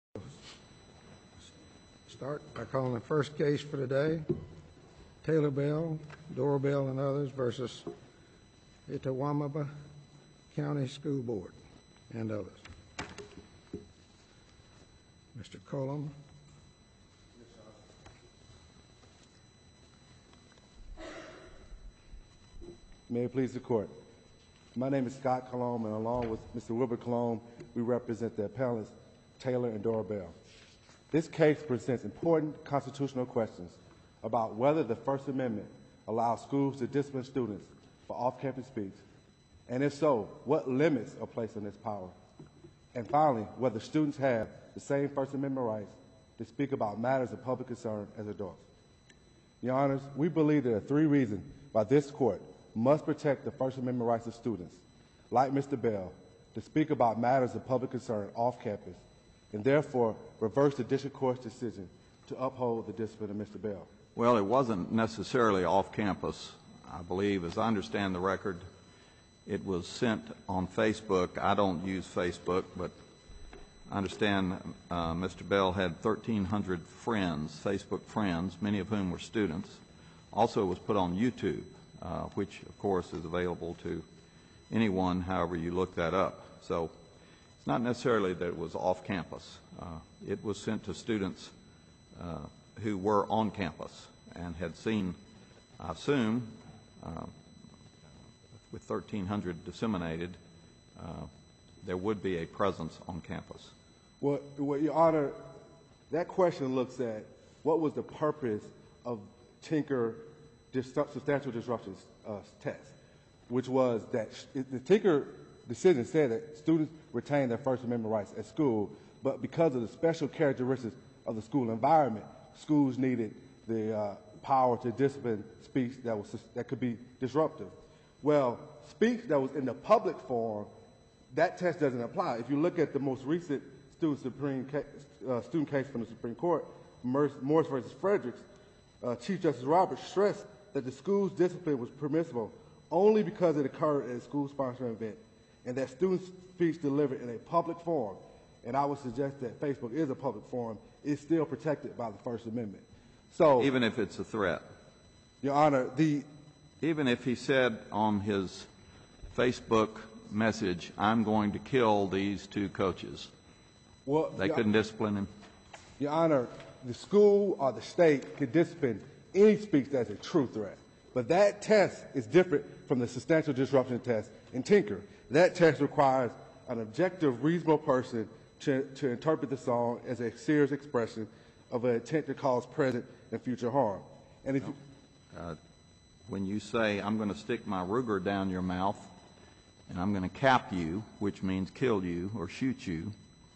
Start by calling the first case for today, Taylor Bell, Doorbell and others versus Itawamba County School Board and others. Mr. Cullum. May it please the court. My name is Scott Cullum, and along with Mr. Wilbert Cullum, we represent the appellants Taylor and Doorbell. This case presents important constitutional questions about whether the First Amendment allows schools to discipline students for off-campus speech, and if so, what limits are placed on this power. And finally, whether students have the same First Amendment rights to speak about matters of public concern as adults. Your Honors, we believe there are three reasons why this court must protect the First Amendment rights of students, like Mr. Bell, to speak about matters of public concern off campus, and therefore reverse the district court's decision to uphold the discipline of Mr. Bell. Well, it wasn't necessarily off campus, I believe. As I understand the record, it was sent on Facebook. I don't use Facebook, but I understand Mr. Bell had 1,300 friends, Facebook friends, many of whom were students. Also, it was put on YouTube, which, of course, is available to anyone, however you look that up. So it's not necessarily that it was off campus. It was sent to students who were on campus and had seen, I assume, with 1,300 disseminated, there would be a presence on campus. Well, Your Honor, that question looks at what was the purpose of Tinker substantial disruption test, which was that the Tinker decision said that students retain their First Amendment rights at school, but because of the special characteristics of the school environment, schools needed the power to discipline speech that could be disruptive. Well, speech that was in the public forum, that test doesn't apply. If you look at the most recent student case from the Supreme Court, Morris versus Fredericks, Chief Justice Roberts stressed that the school's discipline was permissible only because it occurred at a school-sponsored event, and that student speech delivered in a public forum, and I would suggest that Facebook is a public forum, is still protected by the First Amendment. So, even if it's a threat? Your Honor, even if he said on his Facebook message, I'm going to kill these two coaches, they couldn't discipline him? Your Honor, the school or the state could discipline any speech that's a true threat. But that test is different from the substantial disruption test in Tinker. That test requires an objective, reasonable person to interpret the song as a serious expression of an intent to cause present and future harm. And if when you say, I'm going to stick my Ruger down your mouth and I'm going to cap you, which means kill you or shoot you,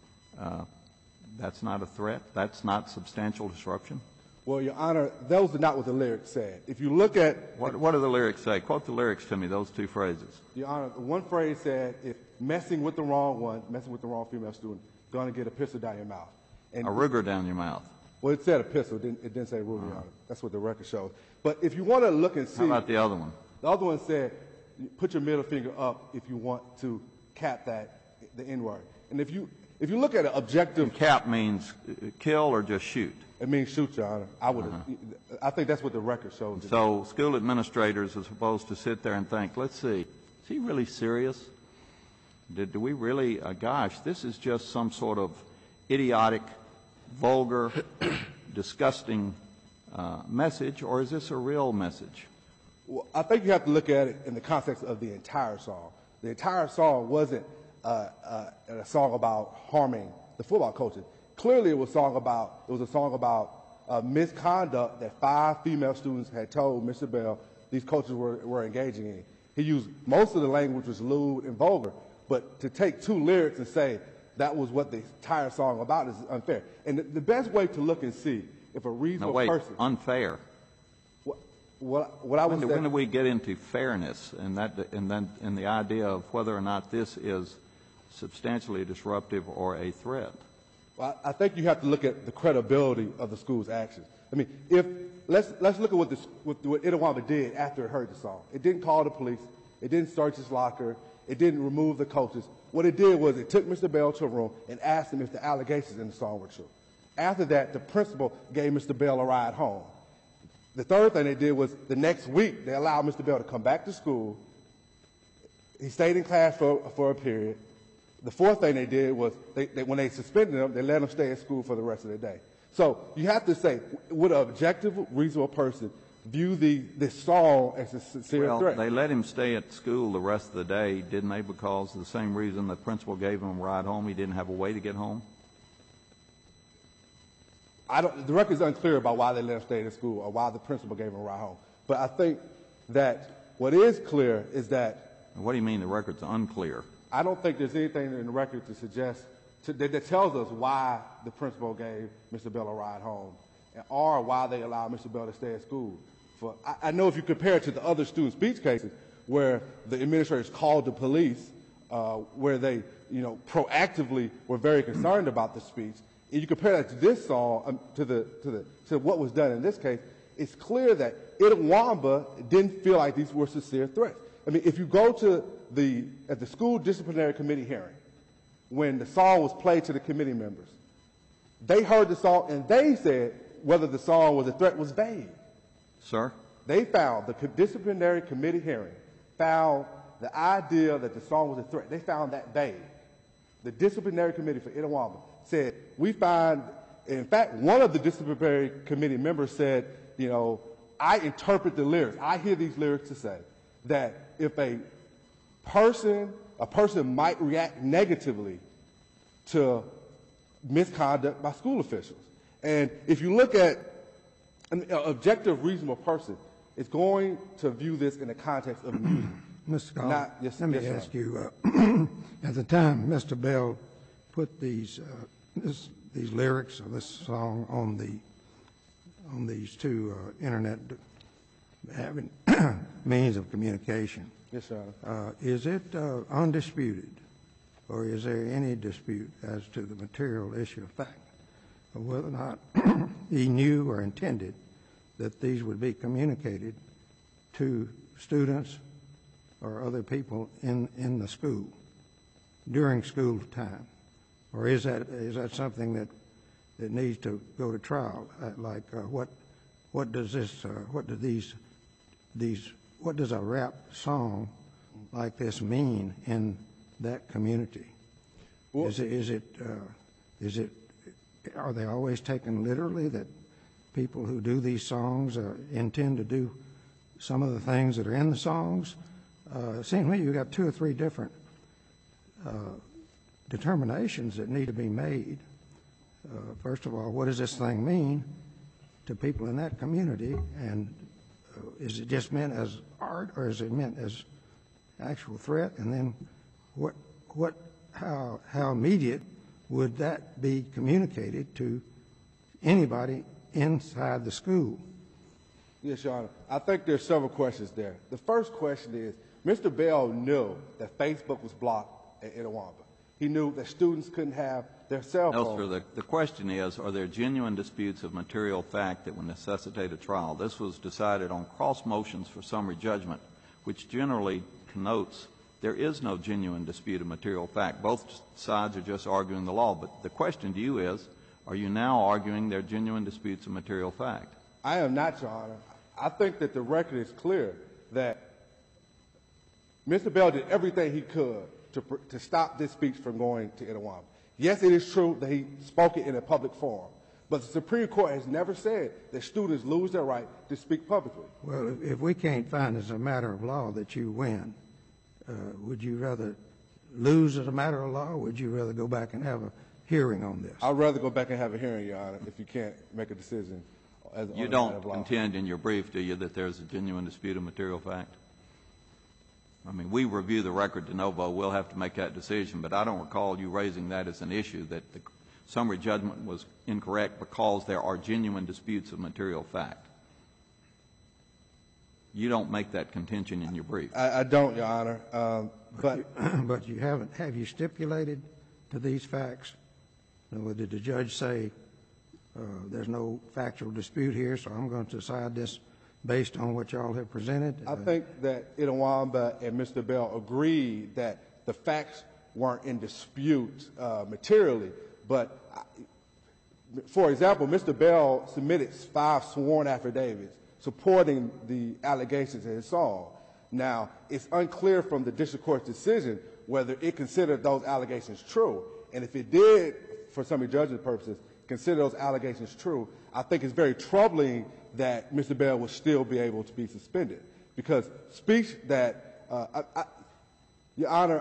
that's not a threat? That's not substantial disruption? Well, Your Honor, those are not what the lyrics said. If you look at... What do the lyrics say? Quote the lyrics to me, those two phrases. Your Honor, one phrase said, if messing with the wrong one, messing with the wrong female student, going to get a pistol down your mouth. And a Ruger down your mouth. Well, it said a pistol. It didn't say Ruger, Your Honor. That's what the record shows. But if you want to look and see... How about the other one? The other one said, put your middle finger up if you want to cap the N-word. And if you look at an objective... And cap means kill or just shoot? It means shoot, Your Honor. I think that's what the record shows. So school administrators are supposed to sit there and think, let's see, is he really serious? Do we really, gosh, this is just some sort of idiotic, vulgar, disgusting message, or is this a real message? Well, I think you have to look at it in the context of the entire song. The entire song wasn't a song about harming the football coaches. Clearly, it was a song about misconduct that 5 female students had told Mr. Bell these coaches were engaging in. He used most of the language was lewd and vulgar, but to take 2 lyrics and say that was what the entire song about is unfair. And the best way to look and see if a reasonable person... unfair? What I was when do we get into fairness and the idea of whether or not this is substantially disruptive or a threat? Well, I think you have to look at the credibility of the school's actions. I mean, let's look at what Itawamba did after it heard the song. It didn't call the police. It didn't search his locker. It didn't remove the coaches. What it did was it took Mr. Bell to a room and asked him if the allegations in the song were true. After that, the principal gave Mr. Bell a ride home. The third thing they did was the next week, they allowed Mr. Bell to come back to school. He stayed in class for a period. The fourth thing they did was when they suspended him, they let him stay at school for the rest of the day. So you have to say, would an objective, reasonable person view this song as a sincere threat? They let him stay at school the rest of the day, didn't they, because of the same reason the principal gave him a ride home? He didn't have a way to get home? The record is unclear about why they let him stay at school or why the principal gave him a ride home. But I think that what is clear is that... What do you mean the record's unclear? I don't think there's anything in the record to suggest that tells us why the principal gave Mr. Bell a ride home or why they allowed Mr. Bell to stay at school. I know if you compare it to the other student speech cases where the administrators called the police, where they proactively were very concerned about the speech, and you compare that to this song, to what was done in this case, it's clear that Itawamba didn't feel like these were sincere threats. I mean, if you go to at the school disciplinary committee hearing, when the song was played to the committee members, they heard the song and they said whether the song was a threat was vague. Sir? They found, the disciplinary committee hearing found the idea that the song was a threat. They found that vague. The disciplinary committee for Itawamba said, we find, in fact, one of the disciplinary committee members said, I interpret the lyrics. I hear these lyrics to say that if a person might react negatively to misconduct by school officials. And if you look at an objective, reasonable person, is going to view this in the context of music. Mr. Collins, let me ask you, at the time Mr. Bell put these lyrics of this song on these two internet having means of communication. Yes, sir. Is it undisputed, or is there any dispute as to the material issue of fact of whether or not he knew or intended that these would be communicated to students or other people in the school during school time? Or is that something that needs to go to trial? What does a rap song like this mean in that community? Well, are they always taken literally that people who do these songs intend to do some of the things that are in the songs? It seems to me you've got two or three different determinations that need to be made. First of all, what does this thing mean to people in that community? And is it just meant as art, or is it meant as actual threat? And then how immediate would that be communicated to anybody inside the school? Yes, Your Honor. I think there's several questions there. The first question is, Mr. Bell knew that Facebook was blocked at Itawamba. He knew that students couldn't have their cell phones. No, sir. The question is, are there genuine disputes of material fact that would necessitate a trial? This was decided on cross motions for summary judgment, which generally connotes there is no genuine dispute of material fact. Both sides are just arguing the law. But the question to you is, are you now arguing there are genuine disputes of material fact? I am not, Your Honor. I think that the record is clear that Mr. Bell did everything he could to stop this speech from going to Itawamba. Yes, it is true that he spoke it in a public forum, but the Supreme Court has never said that students lose their right to speak publicly. Well, if we can't find as a matter of law that you win, would you rather lose as a matter of law, or would you rather go back and have a hearing on this? I'd rather go back and have a hearing, Your Honor, if you can't make a decision as You on a matter don't of law. contend in your brief, do you, that there's a genuine dispute of material fact? I mean, we review the record de novo. We'll have to make that decision, but I don't recall you raising that as an issue, that the summary judgment was incorrect because there are genuine disputes of material fact. You don't make that contention in your brief. I don't, Your Honor. But you haven't. Have you stipulated to these facts? Or did the judge say there's no factual dispute here, so I'm going to decide this based on what y'all have presented? I think that Itawamba and Mr. Bell agreed that the facts weren't in dispute materially. But, for example, Mr. Bell submitted 5 sworn affidavits supporting the allegations in his song. Now, it's unclear from the district court's decision whether it considered those allegations true. And if it did, for summary judgment purposes, consider those allegations true, I think it's very troubling that Mr. Bell would still be able to be suspended. Because speech that, Your Honor,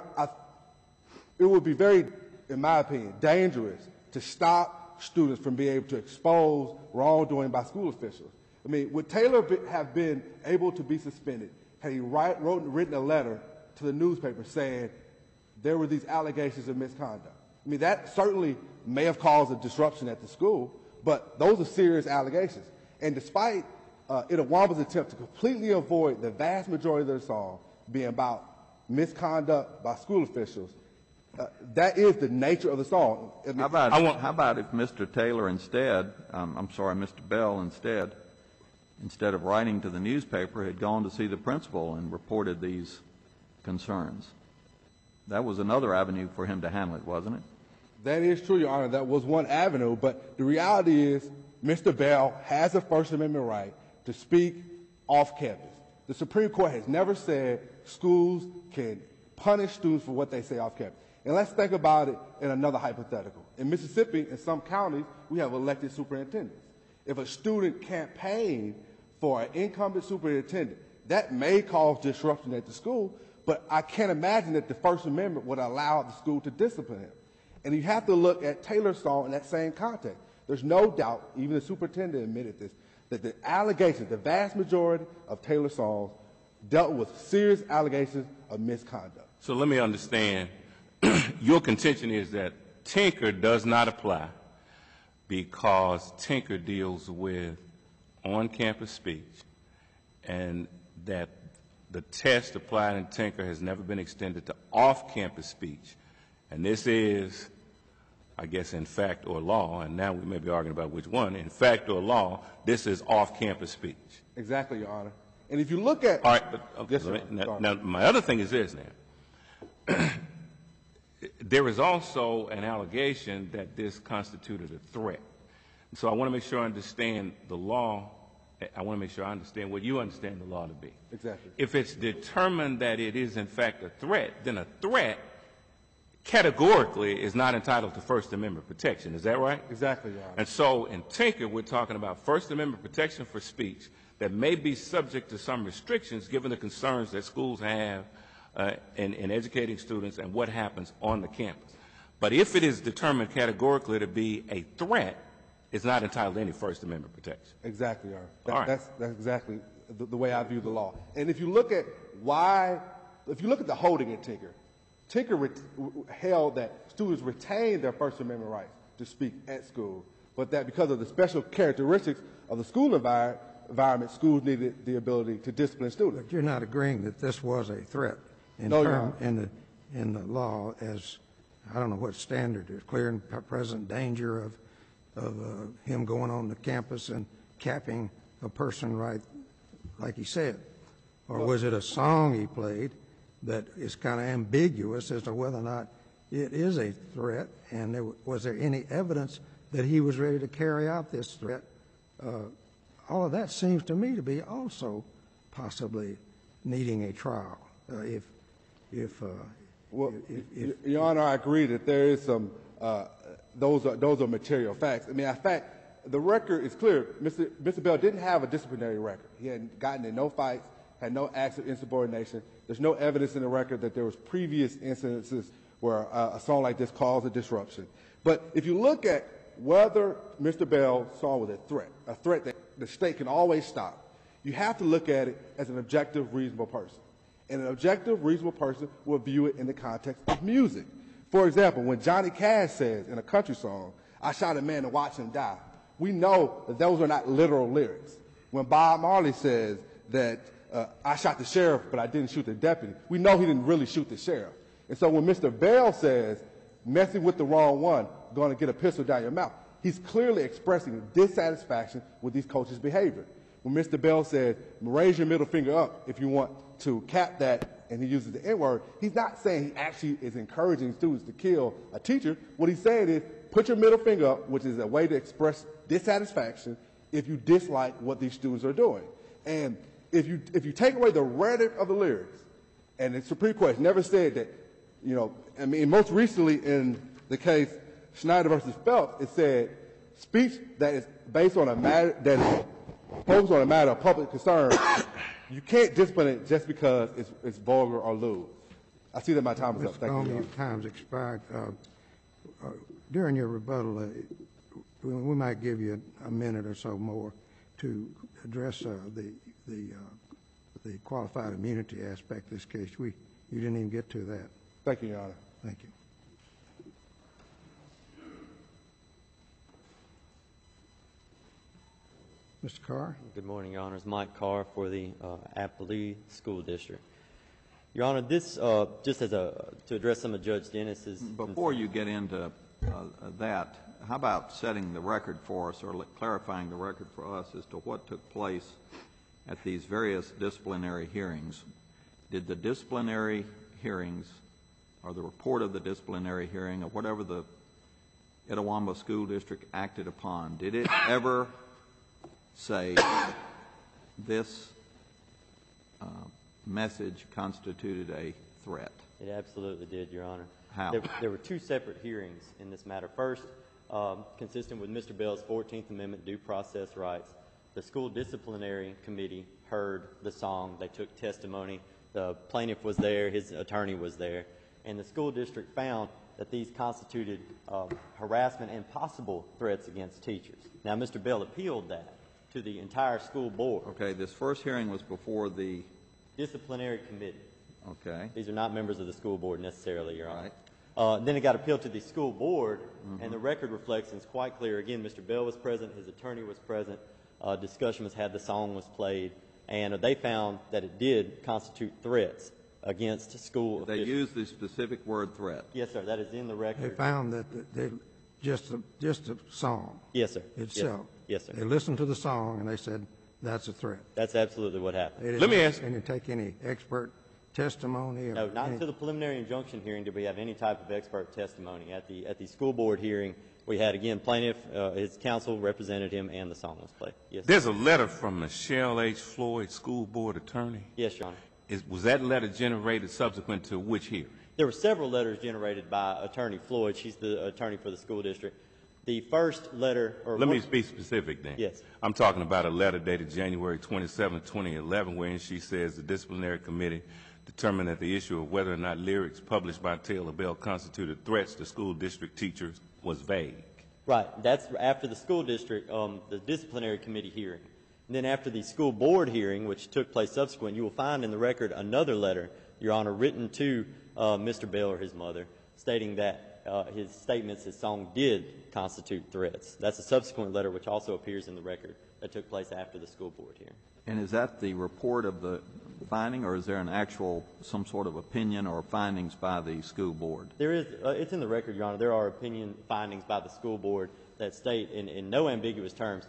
it would be very, in my opinion, dangerous to stop students from being able to expose wrongdoing by school officials. I mean, would Taylor have been able to be suspended had he written a letter to the newspaper saying there were these allegations of misconduct? I mean, that certainly may have caused a disruption at the school, but those are serious allegations. And despite Itawamba's attempt to completely avoid the vast majority of their song being about misconduct by school officials, that is the nature of the song. I mean, How about if Mr. Taylor Mr. Bell instead of writing to the newspaper, had gone to see the principal and reported these concerns? That was another avenue for him to handle it, wasn't it? That is true, Your Honor. That was one avenue. But the reality is Mr. Bell has a First Amendment right to speak off campus. The Supreme Court has never said schools can punish students for what they say off campus. And let's think about it in another hypothetical. In Mississippi, in some counties, we have elected superintendents. If a student campaigned for an incumbent superintendent, that may cause disruption at the school, but I can't imagine that the First Amendment would allow the school to discipline him. And you have to look at Taylor's song in that same context. There's no doubt, even the superintendent admitted this, that the allegations, the vast majority of Taylor's songs dealt with serious allegations of misconduct. So let me understand. Your contention is that Tinker does not apply because Tinker deals with on-campus speech, and that the test applied in Tinker has never been extended to off-campus speech. And this is, I guess, in fact or law, and now we may be arguing about which one. In fact or law, this is off-campus speech. Exactly, Your Honor. And if you look at... All right, but okay, yes, now, my other thing is this now. There is also an allegation that this constituted a threat. So I want to make sure I understand the law. I want to make sure I understand what you understand the law to be. Exactly. If it's determined that it is in fact a threat, then a threat categorically is not entitled to First Amendment protection. Is that right? Exactly, Your Honor. And so in Tinker, we're talking about First Amendment protection for speech that may be subject to some restrictions given the concerns that schools have in educating students and what happens on the campus. But if it is determined categorically to be a threat, it's not entitled to any First Amendment protection. Exactly, Your Honor. All right. That's exactly the way I view the law. And if you look at the holding in Tinker, Tinker held that students retain their First Amendment rights to speak at school, but that because of the special characteristics of the school environment, schools needed the ability to discipline students. But you're not agreeing that this was a threat in the law, as I don't know what standard is, clear and present danger of him going on the campus and capping a person right like he said? Or was it a song he played that is kind of ambiguous as to whether or not it is a threat, and was there any evidence that he was ready to carry out this threat? All of that seems to me to be also possibly needing a trial. Your Honor, I agree that there is some. Those are material facts. I mean, in fact, the record is clear. Mr. Bell didn't have a disciplinary record. He hadn't gotten in no fights, had no acts of insubordination. There's no evidence in the record that there was previous incidences where a song like this caused a disruption. But if you look at whether Mr. Bell's song was a threat that the state can always stop, you have to look at it as an objective, reasonable person. And an objective, reasonable person will view it in the context of music. For example, when Johnny Cash says in a country song, "I shot a man to watch him die," we know that those are not literal lyrics. When Bob Marley says that "I shot the sheriff, but I didn't shoot the deputy," we know he didn't really shoot the sheriff. And so when Mr. Bell says, "Messing with the wrong one, going to get a pistol down your mouth," he's clearly expressing dissatisfaction with these coaches' behavior. When Mr. Bell says, "Raise your middle finger up if you want to cap that and he uses the N-word, he's not saying he actually is encouraging students to kill a teacher. What he's saying is, put your middle finger up, which is a way to express dissatisfaction if you dislike what these students are doing. And if you take away the rhetoric of the lyrics, and the Supreme Court has never said that, I mean, most recently in the case Schneider versus Phelps, it said speech that is based on a matter that is focused on a matter of public concern, you can't discipline it just because it's vulgar or lewd. I see that my time is up. Thank you. Your time's expired. During your rebuttal, we might give you a minute or so more to address the qualified immunity aspect of this case. You didn't even get to that. Thank you, Your Honor. Thank you. Mr. Carr? Good morning, Your Honors. Mike Carr for the Appalachia School District. Your Honor, this, just as to address some of Judge Dennis's... Before you get into that, how about setting the record for us or clarifying the record for us as to what took place at these various disciplinary hearings? Did the disciplinary hearings or the report of the disciplinary hearing or whatever the Itawamba School District acted upon, did it ever say this message constituted a threat? It absolutely did, Your Honor. How? There were two separate hearings in this matter. First, consistent with Mr. Bell's 14th Amendment due process rights, the school disciplinary committee heard the song. They took testimony. The plaintiff was there. His attorney was there. And the school district found that these constituted harassment and possible threats against teachers. Now, Mr. Bell appealed that to the entire school board. Okay, this first hearing was before the... Disciplinary committee. Okay. These are not members of the school board necessarily, Your Honor. Right. Then it got appealed to the school board, and the record reflects, and it's quite clear, again, Mr. Bell was present, his attorney was present, discussion was had, the song was played, and they found that it did constitute threats against school officials. They used the specific word threat. Yes, sir, that is in the record. They found that just the song Yes, sir. itself. Yes, sir. They listened to the song and they said that's a threat. That's absolutely what happened. They didn't Let me ask- Didn't take any expert testimony? Or No, not any, until the preliminary injunction hearing did we have any type of expert testimony. At the school board hearing, we had, again, plaintiff, his counsel represented him, and the song was played. Yes, sir. There's a letter from Michelle H. Floyd, school board attorney. Yes, Your Honor. Was that letter generated subsequent to which hearing? There were several letters generated by Attorney Floyd. She's the attorney for the school district. The first letter... Let me be specific then. Yes. I'm talking about a letter dated January 27, 2011, wherein she says the disciplinary committee determined that the issue of whether or not lyrics published by Taylor Bell constituted threats to school district teachers was vague. Right. That's after the school district, the disciplinary committee hearing. And then after the school board hearing, which took place subsequent, you will find in the record another letter, Your Honor, written to Mr. Bell or his mother, stating that his statements, his song did constitute threats. That's a subsequent letter which also appears in the record that took place after the school board hearing. And is that the report of the finding, or is there an actual, some sort of opinion or findings by the school board? There is, it's in the record, Your Honor. There are opinion findings by the school board that state in no ambiguous terms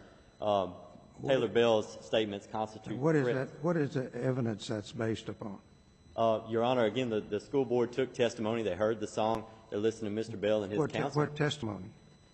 Taylor Bell's statements constitute threats. What is the evidence that's based upon? Your Honor, again, the school board took testimony. They heard the song. They listened to Mr. Bell and his counsel. What testimony?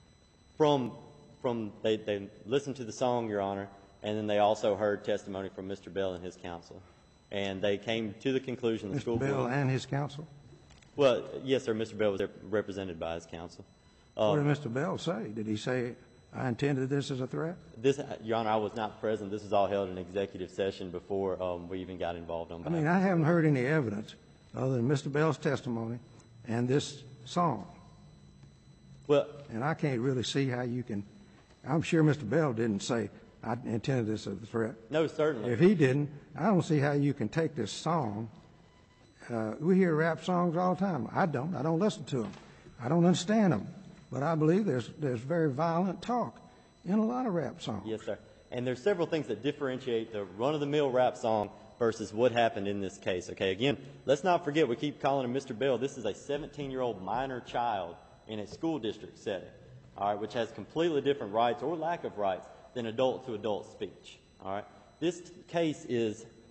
They listened to the song, Your Honor, and then they also heard testimony from Mr. Bell and his counsel. And they came to the conclusion, the school board... Mr. Bell and his counsel? Well, yes, sir, Mr. Bell was represented by his counsel. What did Mr. Bell say? Did he say, I intended this as a threat? This, Your Honor, I was not present. This was all held in executive session before we even got involved on that. I mean, I haven't heard any evidence other than Mr. Bell's testimony and this song. Well, and I can't really see how you can... I'm sure Mr. Bell didn't say, I intended this as a threat. No, certainly. If he didn't, I don't see how you can take this song. We hear rap songs all the time. I don't. I don't listen to them. I don't understand them. But I believe there's very violent talk in a lot of rap songs. Yes, sir. And there's several things that differentiate the run-of-the-mill rap song versus what happened in this case. Okay, again, let's not forget, we keep calling him Mr. Bell. This is a 17-year-old minor child in a school district setting, all right, which has completely different rights or lack of rights than adult-to-adult speech, all right? This case is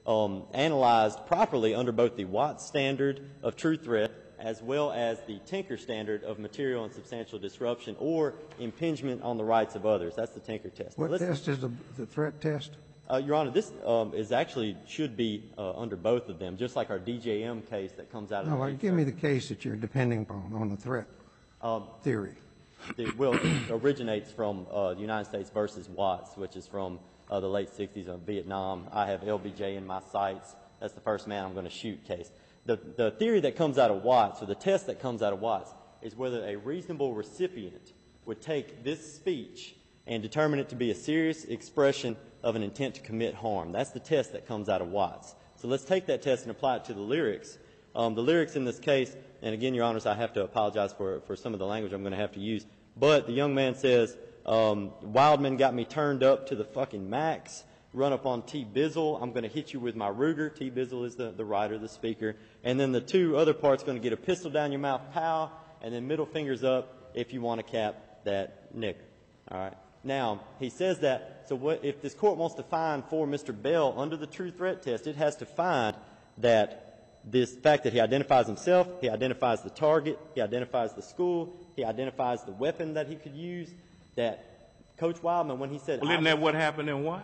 analyzed properly under both the Watts standard of true threat as well as the Tinker standard of material and substantial disruption or impingement on the rights of others. That's the Tinker test. What test is the threat test? Your Honor, this is actually should be under both of them, just like our DJM case that comes out of No, give me the case that you're depending upon on the threat theory. Well, it originates from the United States versus Watts, which is from the late 60s of Vietnam. I have LBJ in my sights. That's the first man I'm going to shoot case. The theory that comes out of Watts, or the test that comes out of Watts, is whether a reasonable recipient would take this speech and determine it to be a serious expression of an intent to commit harm. That's the test that comes out of Watts. So let's take that test and apply it to the lyrics. The lyrics in this case, and again, Your Honors, I have to apologize for some of the language I'm going to have to use, but the young man says, Wildman got me turned up to the fucking max, run up on T. Bizzle, I'm going to hit you with my Ruger. T. Bizzle is the writer, the speaker. And then the two other parts going to get a pistol down your mouth, pow, and then middle fingers up if you want to cap that nigger. All right. Now, he says that, so what, if this court wants to find for Mr. Bell under the true threat test, it has to find that this fact that he identifies himself, he identifies the target, he identifies the school, he identifies the weapon that he could use, that Coach Wildman, when he said... Well, isn't that what happened in Watts?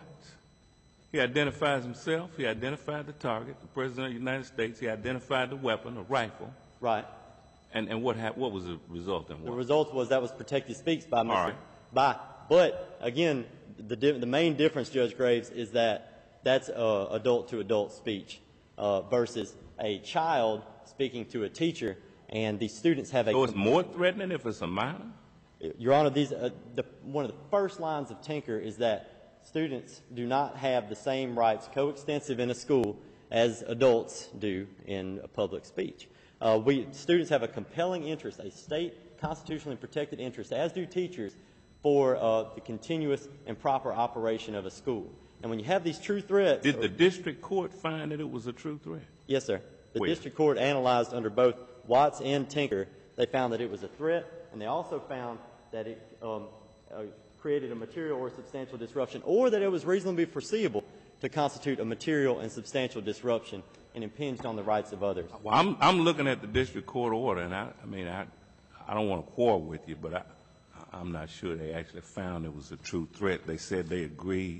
He identifies himself, he identified the target, the President of the United States, he identified the weapon, a rifle. Right. And what was the result in Watts? The result was that was protected speech by Mr. All right. But, again, the main difference, Judge Graves, is that that's adult-to-adult speech versus a child speaking to a teacher, and the students have a... So it's more threatening if it's a minor? Your Honor, one of the first lines of Tinker is that students do not have the same rights coextensive in a school as adults do in a public speech. Students have a compelling interest, a state constitutionally protected interest, as do teachers, for the continuous and proper operation of a school. And when you have these true threats... Did the district court find that it was a true threat? Yes, sir. The Where? district court analyzed under both Watts and Tinker. They found that it was a threat, and they also found that it created a material or substantial disruption, or that it was reasonably foreseeable to constitute a material and substantial disruption and impinged on the rights of others. Well, I'm looking at the district court order, and I don't want to quarrel with you, but I'm not sure they actually found it was a true threat. They said they agreed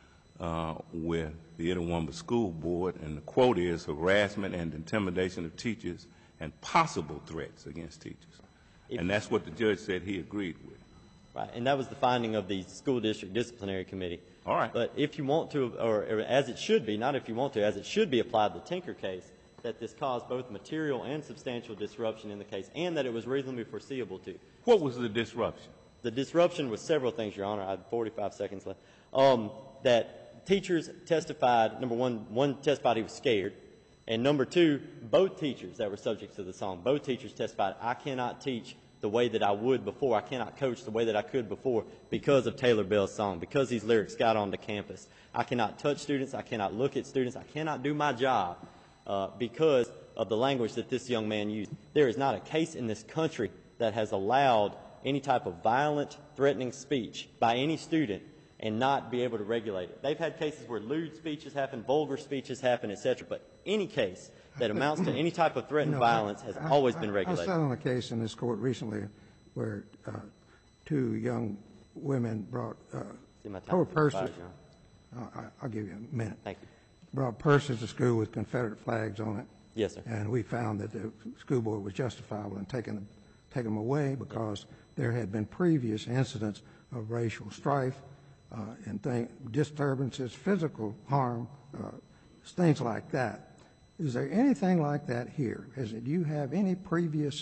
with the Itawamba School Board, and the quote is harassment and intimidation of teachers and possible threats against teachers. And that's what the judge said he agreed with. Right, and that was the finding of the school district disciplinary committee. All right. But if you want to, or as it should be, not if you want to, as it should be applied to the Tinker case, that this caused both material and substantial disruption in the case, and that it was reasonably foreseeable to. What was the disruption? The disruption was several things, Your Honor. I have 45 seconds left. That teachers testified, number one testified he was scared, and number two, both teachers that were subject to the song, both teachers testified, I cannot teach the way that I would before, I cannot coach the way that I could before because of Taylor Bell's song, because these lyrics got onto campus. I cannot touch students, I cannot look at students, I cannot do my job because of the language that this young man used. There is not a case in this country that has allowed any type of violent, threatening speech by any student and not be able to regulate it. They've had cases where lewd speeches happen, vulgar speeches happen, etc., but any case that amounts to any type of threat and violence has always been regulated. I sat on a case in this court recently where two young women brought purses. I'll give you a minute. Thank you. Brought purses to school with Confederate flags on it. Yes, sir. And we found that the school board was justifiable in taking them away because there had been previous incidents of racial strife and disturbances, physical harm, things like that. Is there anything like that here? Do you have any previous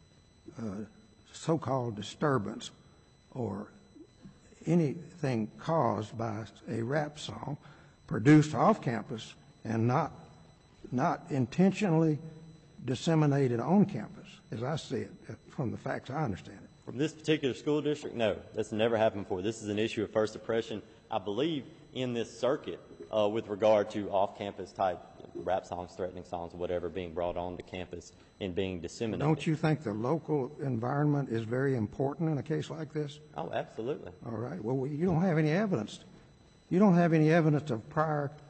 so-called disturbance or anything caused by a rap song produced off campus and not intentionally disseminated on campus, as I see it, from the facts I understand it? From this particular school district, no. That's never happened before. This is an issue of first impression, I believe, in this circuit with regard to off-campus type rap songs, threatening songs, whatever, being brought onto campus and being disseminated. Don't you think the local environment is very important in a case like this? Oh, absolutely. All right. Well, you don't have any evidence. You don't have any evidence of prior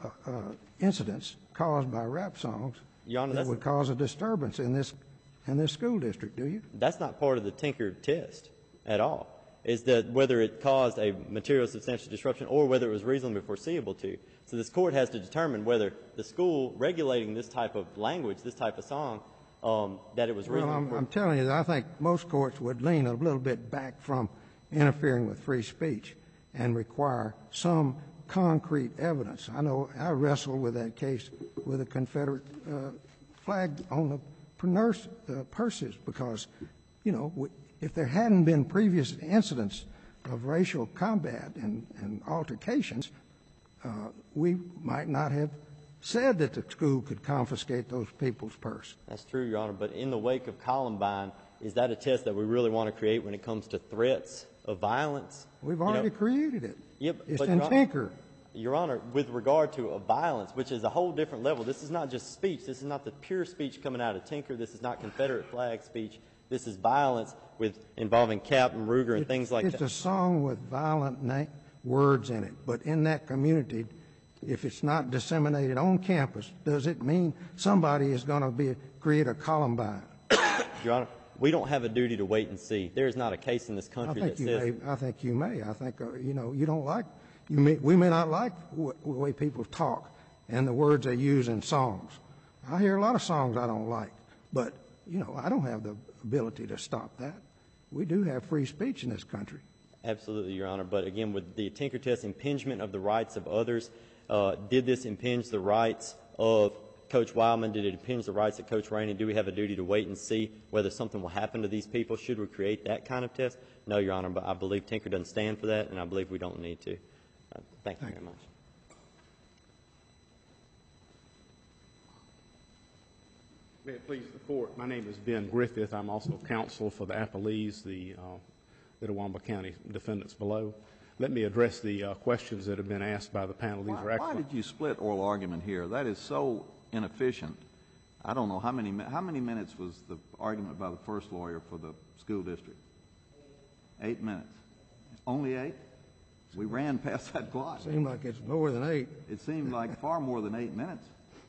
incidents caused by rap songs Your Honor, that would cause a disturbance in this school district, do you? that's not part of the Tinker test at all. Is that whether it caused a material substantial disruption or whether it was reasonably foreseeable to. So this court has to determine whether the school regulating this type of language, this type of song, that it was Well, reasonable. I'm telling you, I think most courts would lean a little bit back from interfering with free speech and require some concrete evidence. I know I wrestled with that case with a Confederate flag on the purses because, you know, if there hadn't been previous incidents of racial combat and altercations, we might not have said that the school could confiscate those people's purse. That's true, Your Honor, but in the wake of Columbine, is that a test that we really want to create when it comes to threats of violence? We've already created it. Yep, It's but in Tinker. Your Honor, with regard to violence, which is a whole different level, this is not just speech. This is not the pure speech coming out of Tinker. This is not Confederate flag speech. This is violence involving Captain Ruger and things like that. It's a song with violent words in it, but in that community, if it's not disseminated on campus, does it mean somebody is going to create a Columbine? Your Honor, we don't have a duty to wait and see. There is not a case in this country that says... I think you may. I think, you know, you don't like... we may not like the way people talk and the words they use in songs. I hear a lot of songs I don't like, but, you know, I don't have the ability to stop that. We do have free speech in this country. Absolutely, Your Honor. But again, with the Tinker test, impingement of the rights of others, did this impinge the rights of Coach Wildman? Did it impinge the rights of Coach Rainey? Do we have a duty to wait and see whether something will happen to these people? Should we create that kind of test? No, Your Honor, but I believe Tinker doesn't stand for that, and I believe we don't need to. Thank you very much. May it please the Court, my name is Ben Griffith. I'm also counsel for the Appalese, the Itawamba County defendants below. Let me address the questions that have been asked by the panel. These are Why excellent. did you split oral argument here? That is so inefficient. I don't know how many minutes was the argument by the first lawyer for the school district? 8 minutes. Only 8? We ran past that clock. Seemed like it's more than 8. It seemed like far more than 8 minutes.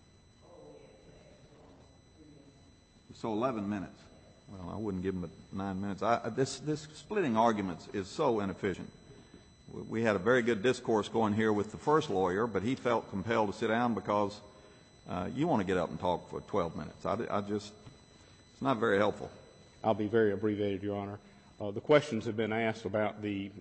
So 11 minutes. Well, I wouldn't give them 9 minutes. This splitting arguments is so inefficient. We had a very good discourse going here with the first lawyer, but he felt compelled to sit down because you want to get up and talk for 12 minutes. It's not very helpful. I'll be very abbreviated, Your Honor. The questions have been asked about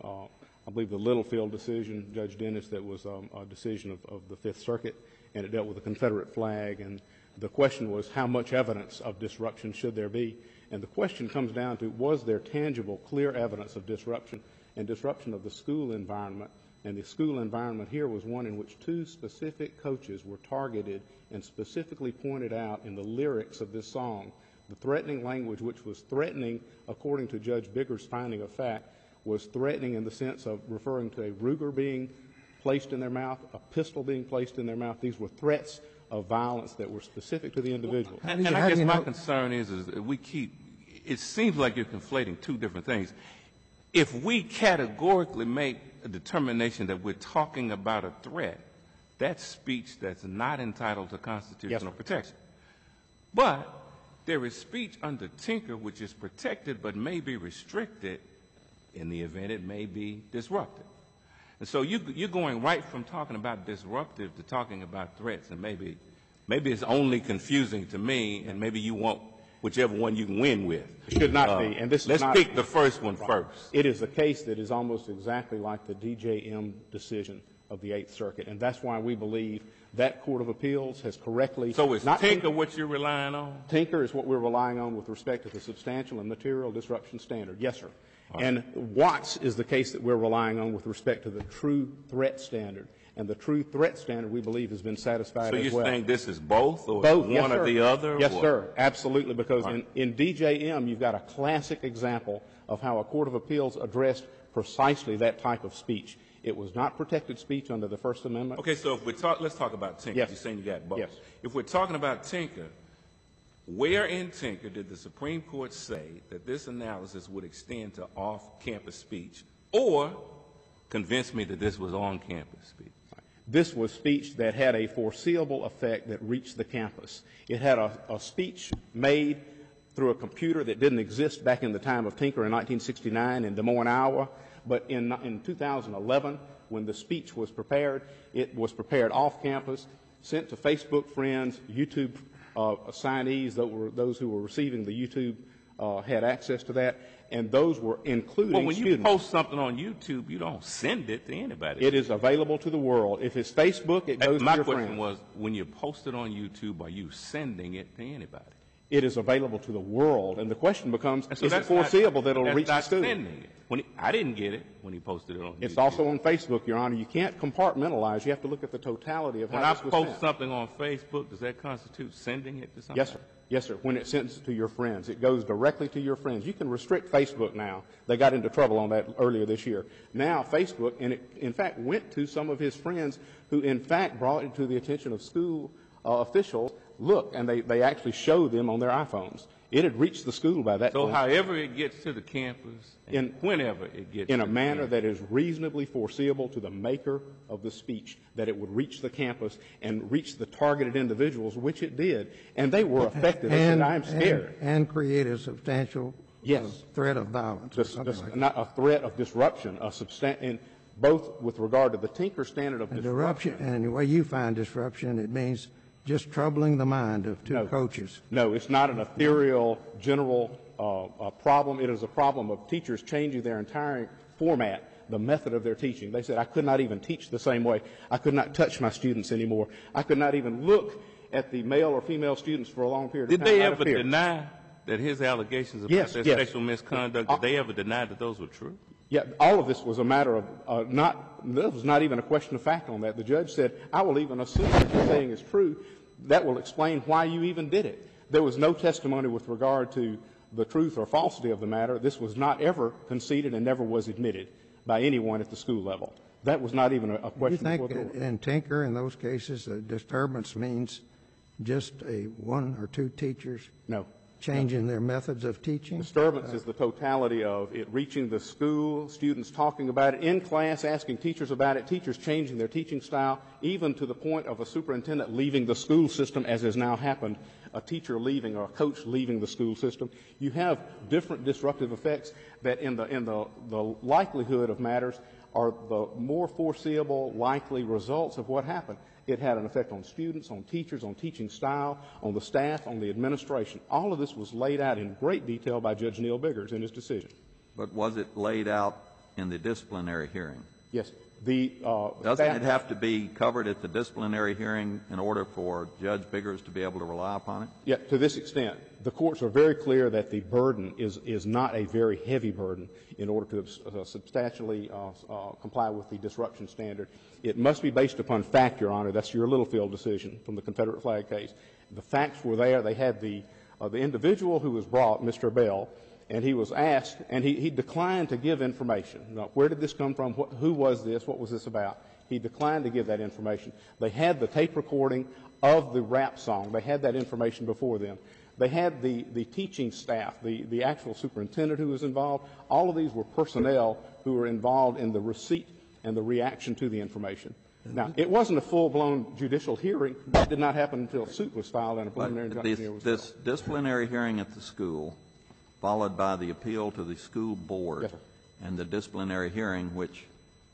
I believe the Littlefield decision, Judge Dennis, that was a decision of the Fifth Circuit, and it dealt with the Confederate flag. And the question was, how much evidence of disruption should there be? And the question comes down to, was there tangible, clear evidence of disruption and disruption of the school environment? And the school environment here was one in which 2 specific coaches were targeted and specifically pointed out in the lyrics of this song. The threatening language, which was threatening, according to Judge Bigger's finding of fact, was threatening in the sense of referring to a Ruger being placed in their mouth, a pistol being placed in their mouth. These were threats of violence that were specific to the individual. And I guess my concern is it seems like you're conflating 2 different things. If we categorically make a determination that we're talking about a threat, that's speech that's not entitled to constitutional protection. But there is speech under Tinker which is protected but may be restricted in the event it may be disruptive. And so you're going right from talking about disruptive to talking about threats, and maybe it's only confusing to me, and maybe you want whichever one you can win with. It should not be. And this let's pick the first one first. It is a case that is almost exactly like the DJM decision of the Eighth Circuit, and that's why we believe that Court of Appeals has correctly... So is Tinker what you're relying on? Tinker is what we're relying on with respect to the substantial and material disruption standard. Yes, sir. And Watts is the case that we're relying on with respect to the true threat standard. And the true threat standard, we believe, has been satisfied as well. So you're saying this is both, or both, one yes, or the other? Yes, sir. Absolutely, because in DJM, you've got a classic example of how a Court of Appeals addressed precisely that type of speech. It was not protected speech under the First Amendment. Okay, so if let's talk about Tinker. Yes. You're saying you got both. Yes. If we're talking about Tinker, where in Tinker did the Supreme Court say that this analysis would extend to off-campus speech, or convince me that this was on-campus speech? This was speech that had a foreseeable effect that reached the campus. It had a speech made through a computer that didn't exist back in the time of Tinker in 1969 in Des Moines, Iowa. But in 2011, when the speech was prepared, it was prepared off campus, sent to Facebook friends, YouTube assignees, those who were receiving the YouTube had access to that, and those were including Well, when students. you post something on YouTube, you don't send it to anybody. It is available to the world. If it's Facebook, it goes to My your question friends. was, when you post it on YouTube, are you sending it to anybody? It is available to the world, and the question becomes, And so is it that's not- foreseeable that it'll that's reach the not school? sending it. I didn't get it when he posted it on It's YouTube. also on Facebook, Your Honor. You can't compartmentalize. You have to look at the totality of When how I this was post sent. something on Facebook, does that constitute sending it to somebody? Yes, sir. Yes, sir. When it sends to your friends, it goes directly to your friends. You can restrict Facebook now. They got into trouble on that earlier this year. Now, Facebook, and it in fact went to some of his friends who in fact brought it to the attention of school officials. Look, and they actually showed them on their iPhones. It had reached the school by that So point. however it gets to the campus, and whenever it gets In to a the manner campus. that is reasonably foreseeable to the maker of the speech, that it would reach the campus and reach the targeted individuals, which it did. And they were affected. They said, I'm scared. And create a substantial Yes. threat of violence. Or something like that. Not a threat of disruption, and both with regard to the Tinker standard of disruption. And the way you find disruption, it means just troubling the mind of two coaches. No, it's not an ethereal, general problem. It is a problem of teachers changing their entire format, the method of their teaching. They said, I could not even teach the same way. I could not touch my students anymore. I could not even look at the male or female students for a long period of Did time. they out of ever fear. deny that his allegations about Yes, their yes. sexual misconduct, did they ever deny that those were true? Yeah, all of this was a matter of there was not even a question of fact on that. The judge said, I will even assume that you're saying is true. That will explain why you even did it. There was no testimony with regard to the truth or falsity of the matter. This was not ever conceded and never was admitted by anyone at the school level. That was not even a Do you question think before the court. in Tinker, in those cases, a disturbance means just one or two teachers No. changing their methods of teaching? Disturbance is the totality of it reaching the school, students talking about it in class, asking teachers about it, teachers changing their teaching style, even to the point of a superintendent leaving the school system, as has now happened, a teacher leaving or a coach leaving the school system. You have different disruptive effects that in the likelihood of matters are the more foreseeable likely results of what happened. It had an effect on students, on teachers, on teaching style, on the staff, on the administration. All of this was laid out in great detail by Judge Neil Biggers in his decision. But was it laid out in the disciplinary hearing? Yes. Doesn't it have to be covered at the disciplinary hearing in order for Judge Biggers to be able to rely upon it? Yeah, to this extent. The courts are very clear that the burden is not a very heavy burden in order to substantially comply with the disruption standard. It must be based upon fact, Your Honor. That's your Littlefield decision from the Confederate flag case. The facts were there. They had the individual who was brought, Mr. Bell, and he was asked, and he declined to give information. Now, where did this come from? Who was this? What was this about? He declined to give that information. They had the tape recording of the rap song. They had that information before them. They had the teaching staff, the actual superintendent who was involved. All of these were personnel who were involved in the receipt and the reaction to the information. Now, it wasn't a full-blown judicial hearing. That did not happen until a suit was filed and a preliminary injunction was This disciplinary hearing at the school, followed by the appeal to the school board, Yes, sir. and the disciplinary hearing, which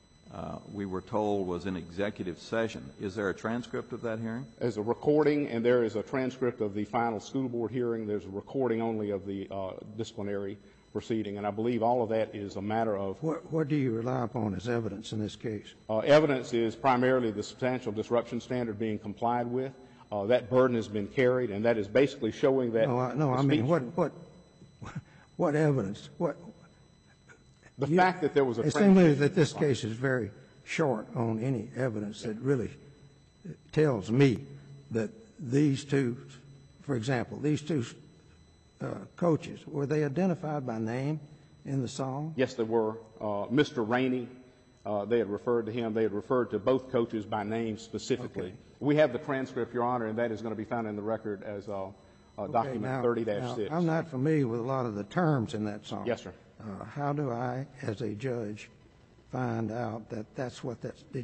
we were told was an executive session. Is there a transcript of that hearing? There's a recording, and there is a transcript of the final school board hearing. There's a recording only of the disciplinary proceeding, and I believe all of that is a matter of What do you rely upon as evidence in this case? evidence is primarily the substantial disruption standard being complied with. That burden has been carried, and that is basically showing that. I mean, what evidence? The fact that there was a It seems to me that this case is very short on any evidence that really tells me that these two, for example, these two coaches, were they identified by name in the song? Yes, there were. Mr. Rainey, they had referred to him. They had referred to both coaches by name specifically. Okay. We have the transcript, Your Honor, and that is going to be found in the record as document 30-6. I'm not familiar with a lot of the terms in that song. Yes, sir. How do I, as a judge, find out that that's what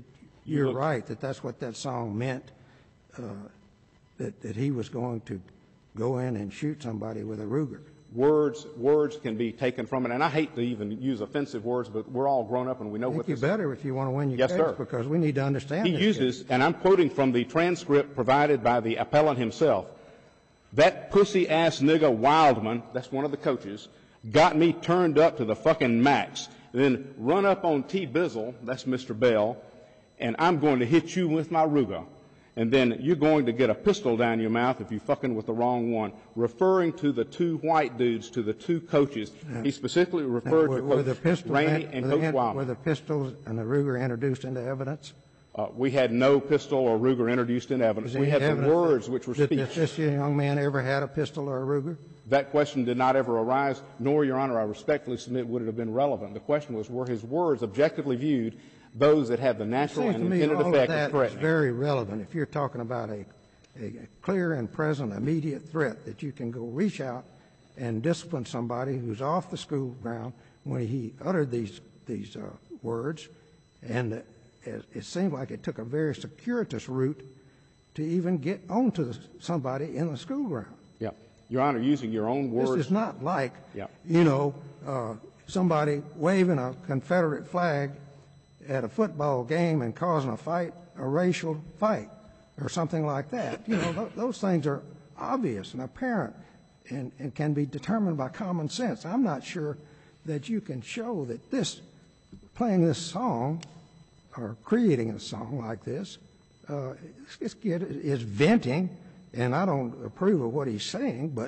you're right that that's what that song meant, that he was going to go in and shoot somebody with a Ruger. Words can be taken from it, and I hate to even use offensive words, but we're all grown up and we know what this is. Better if you want to win your Yes, case, sir. because we need to understand He this uses, case. and I'm quoting from the transcript provided by the appellant himself, "That pussy-ass nigga Wildman," that's one of the coaches, "got me turned up to the fucking max. Then run up on T-Bizzle," that's Mr. Bell, "and I'm going to hit you with my Ruger. And then you're going to get a pistol down your mouth if you fucking with the wrong one," referring to the two white dudes, to the two coaches. He specifically referred to Coach Rainey and Coach Wildman. Were the pistols and the Ruger introduced into evidence? We had no pistol or Ruger introduced in evidence. We had the words which were speech. Did this young man ever had a pistol or a Ruger? That question did not ever arise, nor, Your Honor, I respectfully submit, would it have been relevant. The question was, were his words objectively viewed those that have the natural and intended effect of That is threatening? very relevant. If you're talking about a clear and present immediate threat that you can go reach out and discipline somebody who's off the school ground when he uttered these words, and it seemed like it took a very circuitous route to even get onto somebody in the school ground. Yeah. Your Honor, using your own words. This is not like, Yeah. Somebody waving a Confederate flag at a football game and causing a fight, a racial fight, or something like that. Those things are obvious and apparent and can be determined by common sense. I'm not sure that you can show that playing this song or creating a song like this, this kid is venting, and I don't approve of what he's saying, but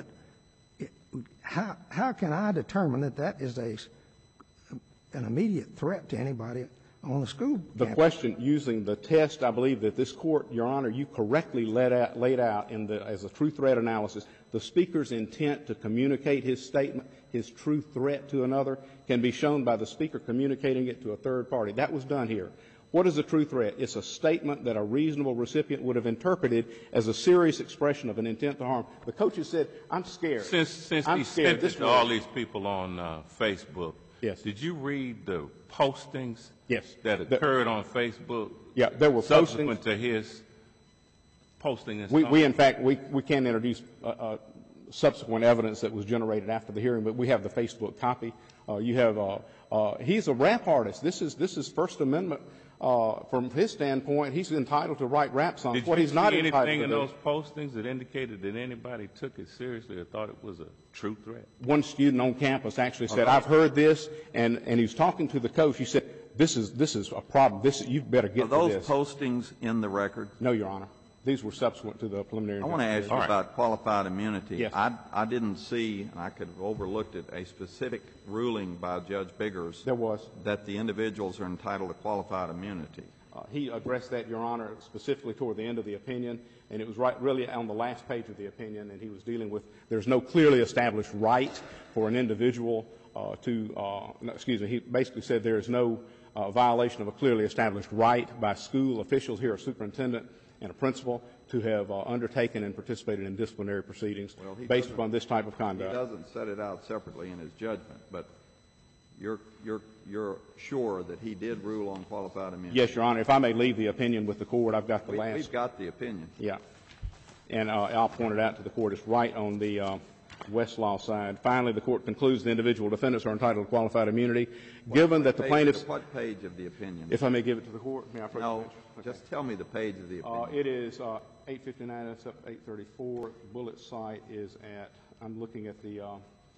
how can I determine that is an immediate threat to anybody on the school The campus? question, using the test, I believe that this Court, Your Honor, you correctly laid out as a true threat analysis, the speaker's intent to communicate his statement, his true threat to another, can be shown by the speaker communicating it to a third party. That was done here. What is a true threat? It's a statement that a reasonable recipient would have interpreted as a serious expression of an intent to harm. The coaches said, "I'm scared." Since I'm he scared. sent it to all these people on Facebook, Yes. did you read the postings Yes. that occurred on Facebook? Yeah, there were subsequent postings. to his posting this We in fact, we can't introduce subsequent evidence that was generated after the hearing, but we have the Facebook copy. You have, he's a rap artist. This is First Amendment. From his standpoint, he's entitled to write rap songs. Did What you he's not see entitled anything to in do. those postings that indicated that anybody took it seriously or thought it was a true threat? One student on campus actually said, "I've heard this," and he was talking to the coach. He said, "This is a problem. You better get Are those to this." postings in the record? No, Your Honor. These were subsequent to the preliminary I want to ask you investigation. about qualified immunity. Yes. I didn't see, and I could have overlooked it, a specific ruling by Judge Biggers There was. that the individuals are entitled to qualified immunity. He addressed that, Your Honor, specifically toward the end of the opinion, and it was really on the last page of the opinion, and he was dealing with there's no clearly established right for an individual he basically said there is no violation of a clearly established right by school officials, here a superintendent and a principal, to have undertaken and participated in disciplinary proceedings based upon this type of conduct. He doesn't set it out separately in his judgment, but you're sure that he did rule on qualified immunity? Yes, Your Honor. If I may leave the opinion with the Court, I've got the last. We've got the opinion. Yeah. And I'll point it out to the Court. It's right on the Westlaw side. Finally, the Court concludes the individual defendants are entitled to qualified immunity, given that the plaintiffs. What page of the opinion? If I may give it to the Court, may I approach No, the bench? Okay. just tell me the page of the opinion. It is 859, that's up 834. The bullet site is at, I'm looking at the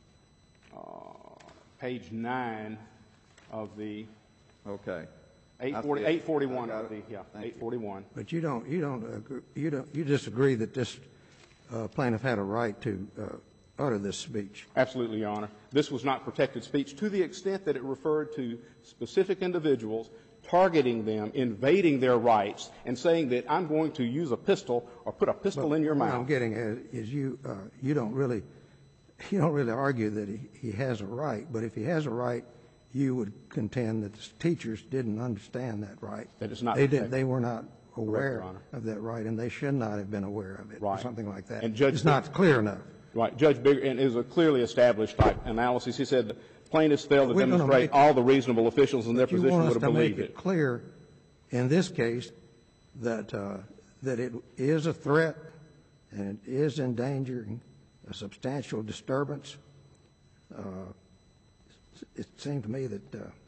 page 9 of the Okay. 841 I got of the, it. yeah, Thank you. 841. But you disagree that this plaintiff had a right to utter this speech. Absolutely, Your Honor. This was not protected speech to the extent that it referred to specific individuals, targeting them, invading their rights, and saying that I'm going to use a pistol or put a pistol in your What mouth. I'm getting at is you don't really argue that he has a right, but if he has a right, you would contend that the teachers didn't understand that right. That it's not They protected. They were not aware Your Honor. of that right, and they should not have been aware of it, or Right. something like that. And Judge it's not clear enough. Right. Judge Bigger, and it was a clearly established type analysis. He said the plaintiffs failed to We're gonna demonstrate make- all the reasonable officials in their You position want would us have to make believed it it. clear in this case that it is a threat and it is endangering a substantial disturbance. It seemed to me that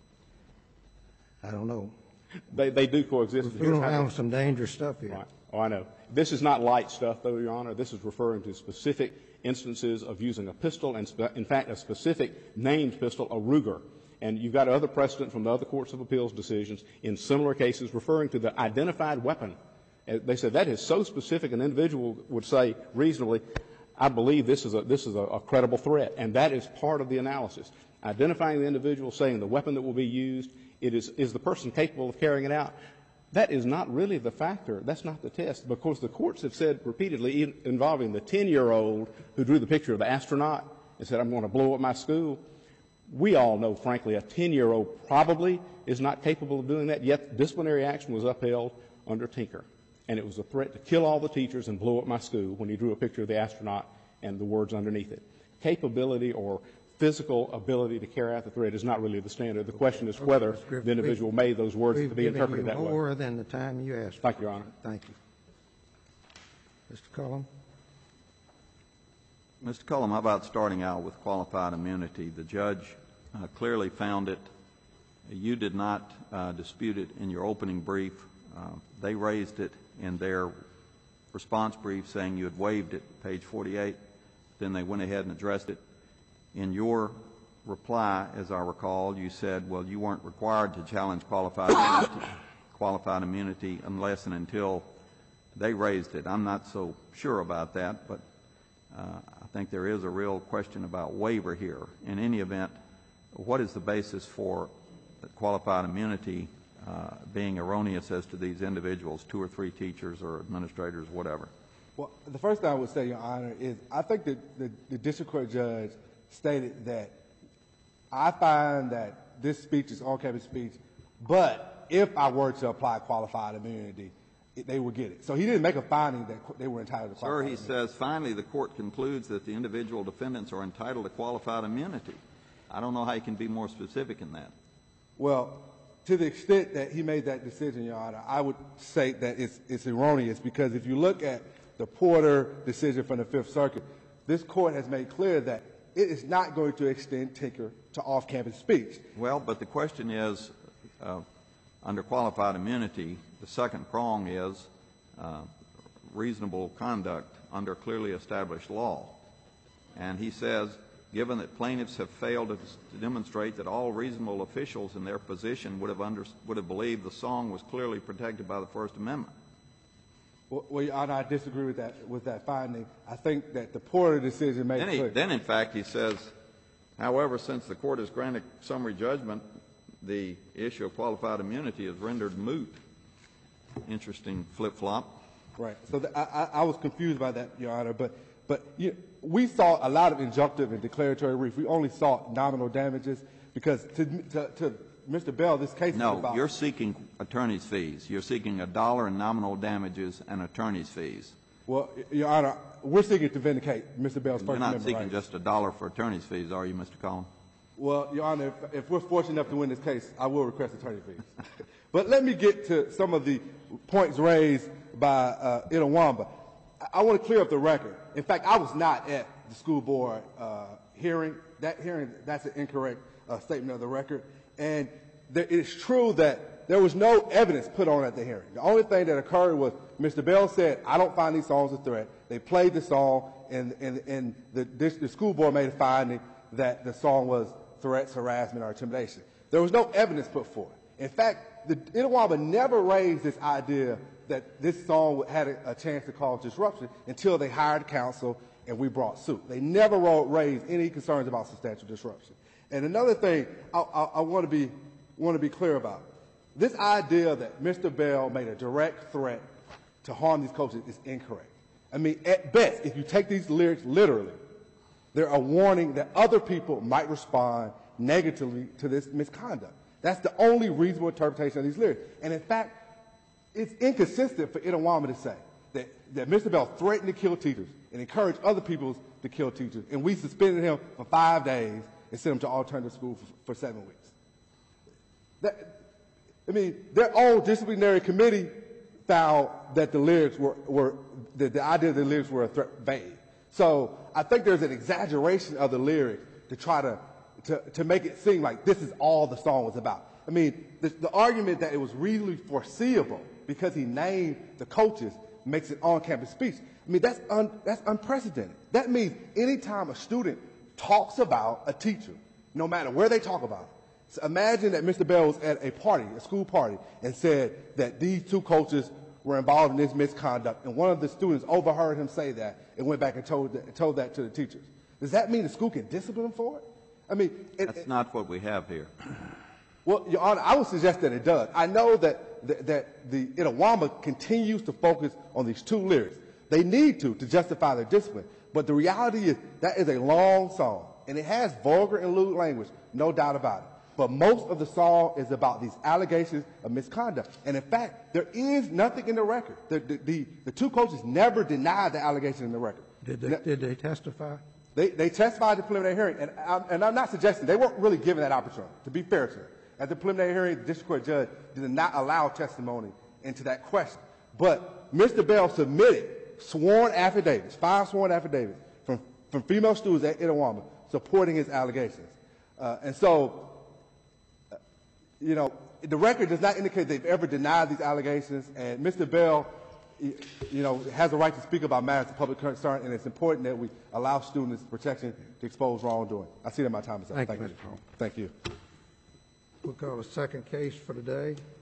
I don't know. They do coexist. We're fooling around with some dangerous stuff here. Right. Oh, I know. This is not light stuff, though, Your Honor. This is referring to specific instances of using a pistol, and in fact, a specific named pistol, a Ruger. And you've got other precedent from the other courts of appeals decisions in similar cases referring to the identified weapon. They said that is so specific, an individual would say reasonably, I believe this is a credible threat, and that is part of the analysis. Identifying the individual, saying the weapon that will be used, is the person capable of carrying it out? That is not really the factor. That's not the test, because the courts have said repeatedly, involving the 10-year-old who drew the picture of the astronaut and said, I'm going to blow up my school. We all know, frankly, a 10-year-old probably is not capable of doing that, yet disciplinary action was upheld under Tinker. And it was a threat to kill all the teachers and blow up my school when he drew a picture of the astronaut and the words underneath it. Capability or physical ability to carry out the threat is not really the standard. The question is whether the individual made those words to be interpreted that way. We've given you more than the time you asked for. Thank you, Your Honor. Thank you. Mr. Cullum? Mr. Cullum, how about starting out with qualified immunity? The judge clearly found it. You did not dispute it in your opening brief. They raised it in their response brief saying you had waived it, page 48. Then they went ahead and addressed it. In your reply, as I recall, you said, well, you weren't required to challenge qualified immunity unless and until they raised it. I'm not so sure about that, but I think there is a real question about waiver here. In any event, what is the basis for qualified immunity being erroneous as to these individuals, 2 or 3 teachers or administrators, whatever? Well, the first thing I would say, Your Honor, is I think that the district court judge stated that I find that this speech is on-campus speech, but if I were to apply qualified immunity, they would get it. So he didn't make a finding that they were entitled to qualified immunity. Sir, he says, finally, the court concludes that the individual defendants are entitled to qualified immunity. I don't know how you can be more specific in that. Well, to the extent that he made that decision, Your Honor, I would say that it's erroneous, because if you look at the Porter decision from the Fifth Circuit, this court has made clear that it is not going to extend Tinker to off-campus speech. Well, but the question is, under qualified immunity, the second prong is reasonable conduct under clearly established law. And he says, given that plaintiffs have failed to demonstrate that all reasonable officials in their position would have believed the song was clearly protected by the First Amendment. Well, Your Honor, I disagree with that finding. I think that the Porter decision made clear. Then, in fact, he says, however, since the court has granted summary judgment, the issue of qualified immunity is rendered moot. Interesting flip-flop. Right. So I was confused by that, Your Honor. But we saw a lot of injunctive and declaratory relief. We only saw nominal damages because to Mr. Bell, this case is about... No, you're seeking attorney's fees. You're seeking $1 in nominal damages and attorney's fees. Well, Your Honor, we're seeking to vindicate Mr. Bell's First Amendment rights. You're not seeking just $1 for attorney's fees, are you, Mr. Collins? Well, Your Honor, if we're fortunate enough to win this case, I will request attorney fees. But let me get to some of the points raised by Itawamba. I want to clear up the record. In fact, I was not at the school board hearing. That's an incorrect statement of the record. And it's true that there was no evidence put on at the hearing. The only thing that occurred was Mr. Bell said, I don't find these songs a threat. They played the song, and the school board made a finding that the song was threats, harassment, or intimidation. There was no evidence put forward. In fact, Itawamba never raised this idea that this song had a chance to cause disruption until they hired counsel and we brought suit. They never raised any concerns about substantial disruption. And another thing I want to be clear about, this idea that Mr. Bell made a direct threat to harm these coaches is incorrect. I mean, at best, if you take these lyrics literally, they're a warning that other people might respond negatively to this misconduct. That's the only reasonable interpretation of these lyrics. And in fact, it's inconsistent for Itawamba to say that Mr. Bell threatened to kill teachers and encouraged other people to kill teachers, and we suspended him for 5 days and sent him to alternative school for 7 weeks. I mean, their own disciplinary committee found that the lyrics were the idea of the lyrics were vague. So I think there's an exaggeration of the lyrics to try to make it seem like this is all the song was about. I mean, the argument that it was reasonably foreseeable because he named the coaches makes it on-campus speech. I mean, that's unprecedented. That means anytime a student talks about a teacher, no matter where they talk about it, so imagine that Mr. Bell was at a party, a school party, and said that these two coaches were involved in this misconduct, and one of the students overheard him say that and went back and told that to the teachers. Does that mean the school can discipline him for it? I mean, That's not what we have here. Well, Your Honor, I would suggest that it does. I know that the Itawamba continues to focus on these two lyrics. They need to justify their discipline. But the reality is that is a long song, and it has vulgar and lewd language, no doubt about it. But most of the song is about these allegations of misconduct. And in fact, there is nothing in the record. The two coaches never denied the allegation in the record. Did they testify? They testified at the preliminary hearing, and I'm not suggesting they weren't really given that opportunity, to be fair to them. At the preliminary hearing, the district court judge did not allow testimony into that question. But Mr. Bell submitted sworn affidavits, 5 sworn affidavits from female students at Itawamba supporting his allegations. And so, you know, the record does not indicate they've ever denied these allegations, and Mr. Bell, you know, has a right to speak about matters of public concern, and it's important that we allow students protection to expose wrongdoing. I see that my time is up. Thank you, Mr. Hall. Thank you. We'll call the second case for today.